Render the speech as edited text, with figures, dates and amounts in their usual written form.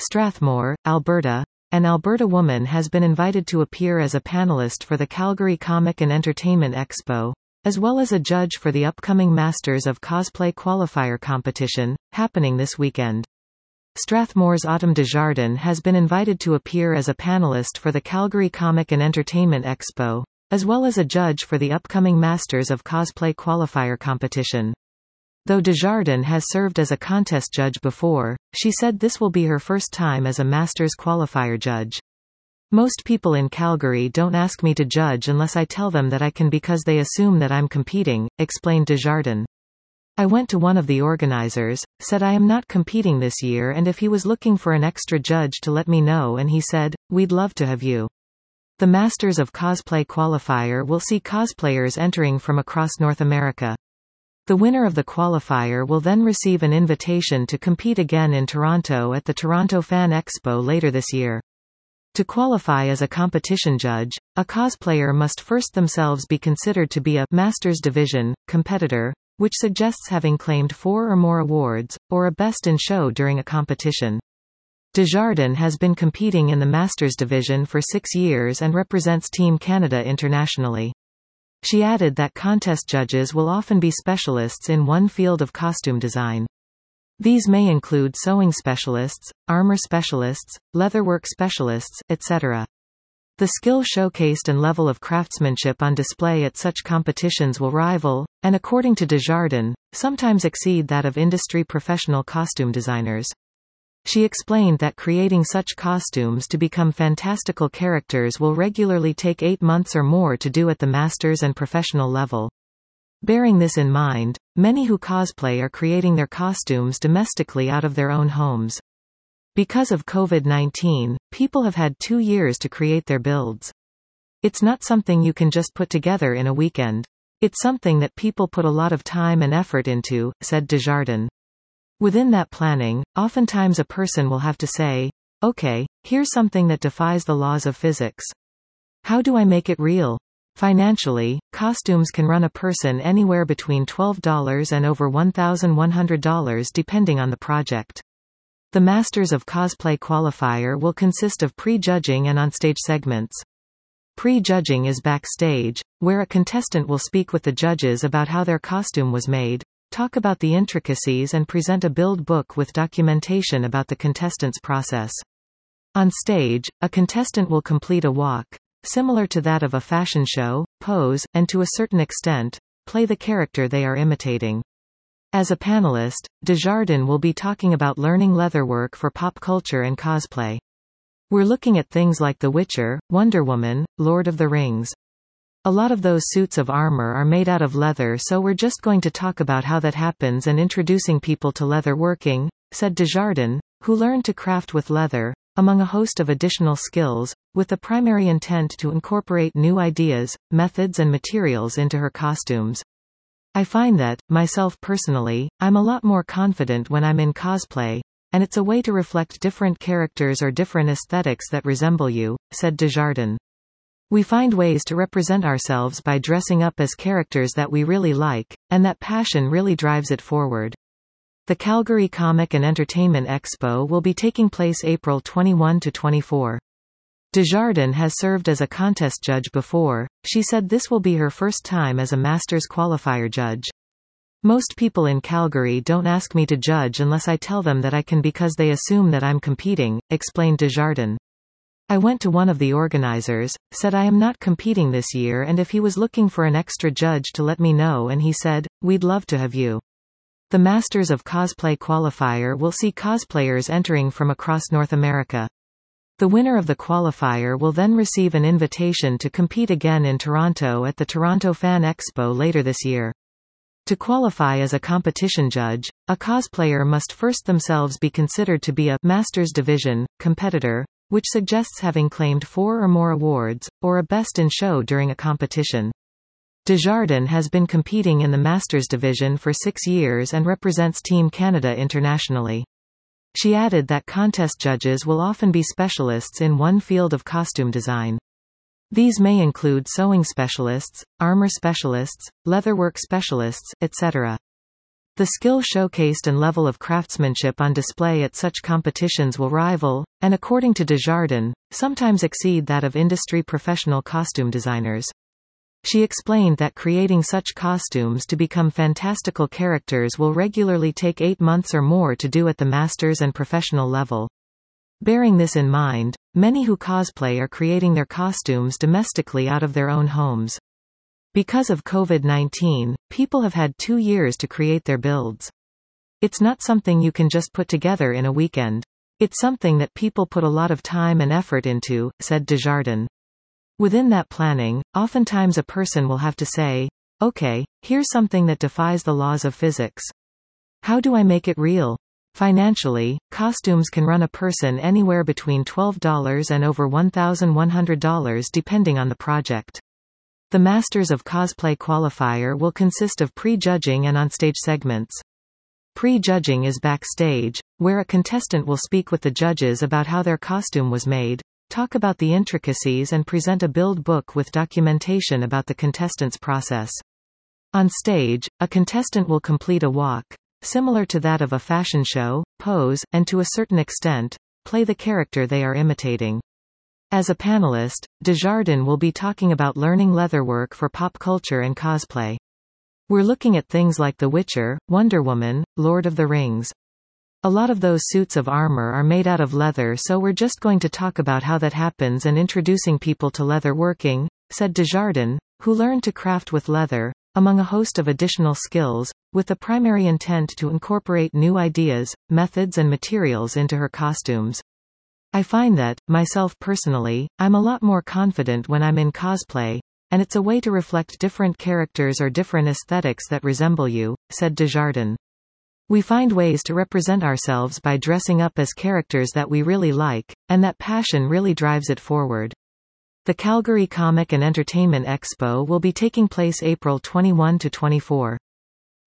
Strathmore, Alberta. An Alberta woman has been invited to appear as a panelist for the Calgary Comic and Entertainment Expo, as well as a judge for the upcoming Masters of Cosplay Qualifier competition, happening this weekend. Strathmore's Autumn Desjardins has been invited to appear as a panelist for the Calgary Comic and Entertainment Expo, as well as a judge for the upcoming Masters of Cosplay Qualifier competition. Though Desjardins has served as a contest judge before, she said this will be her first time as a Masters qualifier judge. Most people in Calgary don't ask me to judge unless I tell them that I can because they assume that I'm competing, explained Desjardins. I went to one of the organizers, said I am not competing this year and if he was looking for an extra judge to let me know and he said, we'd love to have you. The Masters of Cosplay qualifier will see cosplayers entering from across North America. The winner of the qualifier will then receive an invitation to compete again in Toronto at the Toronto Fan Expo later this year. To qualify as a competition judge, a cosplayer must first themselves be considered to be a Masters Division competitor, which suggests having claimed 4 or more awards, or a Best in Show during a competition. Desjardins has been competing in the Masters Division for 6 years and represents Team Canada internationally. She added that contest judges will often be specialists in one field of costume design. These may include sewing specialists, armor specialists, leatherwork specialists, etc. The skill showcased and level of craftsmanship on display at such competitions will rival, and according to Desjardins, sometimes exceed that of industry professional costume designers. She explained that creating such costumes to become fantastical characters will regularly take 8 months or more to do at the masters and professional level. Bearing this in mind, many who cosplay are creating their costumes domestically out of their own homes. Because of COVID-19, people have had 2 years to create their builds. It's not something you can just put together in a weekend. It's something that people put a lot of time and effort into, said Desjardins. Within that planning, oftentimes a person will have to say, okay, here's something that defies the laws of physics. How do I make it real? Financially, costumes can run a person anywhere between $12 and over $1,100 depending on the project. The Masters of Cosplay qualifier will consist of pre-judging and onstage segments. Pre-judging is backstage, where a contestant will speak with the judges about how their costume was made, talk about the intricacies and present a build book with documentation about the contestant's process. On stage, a contestant will complete a walk, similar to that of a fashion show, pose, and to a certain extent, play the character they are imitating. As a panelist, Desjardins will be talking about learning leatherwork for pop culture and cosplay. We're looking at things like The Witcher, Wonder Woman, Lord of the Rings. A lot of those suits of armor are made out of leather, so we're just going to talk about how that happens and introducing people to leather working, said Desjardins, who learned to craft with leather, among a host of additional skills, with the primary intent to incorporate new ideas, methods and materials into her costumes. I find that, myself personally, I'm a lot more confident when I'm in cosplay, and it's a way to reflect different characters or different aesthetics that resemble you, said Desjardins. We find ways to represent ourselves by dressing up as characters that we really like, and that passion really drives it forward. The Calgary Comic and Entertainment Expo will be taking place April 21 to 24. Desjardins has served as a contest judge before. She said this will be her first time as a Masters qualifier judge. Most people in Calgary don't ask me to judge unless I tell them that I can because they assume that I'm competing, explained Desjardins. I went to one of the organizers, said I am not competing this year and if he was looking for an extra judge to let me know and he said, we'd love to have you. The Masters of Cosplay qualifier will see cosplayers entering from across North America. The winner of the qualifier will then receive an invitation to compete again in Toronto at the Toronto Fan Expo later this year. To qualify as a competition judge, a cosplayer must first themselves be considered to be a Masters Division competitor, which suggests having claimed 4 or more awards, or a Best in Show during a competition. Desjardins has been competing in the Masters Division for 6 years and represents Team Canada internationally. She added that contest judges will often be specialists in one field of costume design. These may include sewing specialists, armor specialists, leatherwork specialists, etc. The skill showcased and level of craftsmanship on display at such competitions will rival, and according to Desjardins, sometimes exceed that of industry professional costume designers. She explained that creating such costumes to become fantastical characters will regularly take 8 months or more to do at the masters and professional level. Bearing this in mind, many who cosplay are creating their costumes domestically out of their own homes. Because of COVID-19, people have had 2 years to create their builds. It's not something you can just put together in a weekend. It's something that people put a lot of time and effort into, said Desjardins. Within that planning, oftentimes a person will have to say, okay, here's something that defies the laws of physics. How do I make it real? Financially, costumes can run a person anywhere between $12 and over $1,100 depending on the project. The Masters of Cosplay qualifier will consist of pre-judging and onstage segments. Pre-judging is backstage, where a contestant will speak with the judges about how their costume was made, talk about the intricacies and present a build book with documentation about the contestant's process. On stage, a contestant will complete a walk, similar to that of a fashion show, pose, and to a certain extent, play the character they are imitating. As a panelist, Desjardins will be talking about learning leatherwork for pop culture and cosplay. We're looking at things like The Witcher, Wonder Woman, Lord of the Rings. A lot of those suits of armor are made out of leather, so we're just going to talk about how that happens and introducing people to leatherworking, said Desjardins, who learned to craft with leather, among a host of additional skills, with the primary intent to incorporate new ideas, methods and materials into her costumes. I find that, myself personally, I'm a lot more confident when I'm in cosplay, and it's a way to reflect different characters or different aesthetics that resemble you, said Desjardins. We find ways to represent ourselves by dressing up as characters that we really like, and that passion really drives it forward. The Calgary Comic and Entertainment Expo will be taking place April 21 to 24.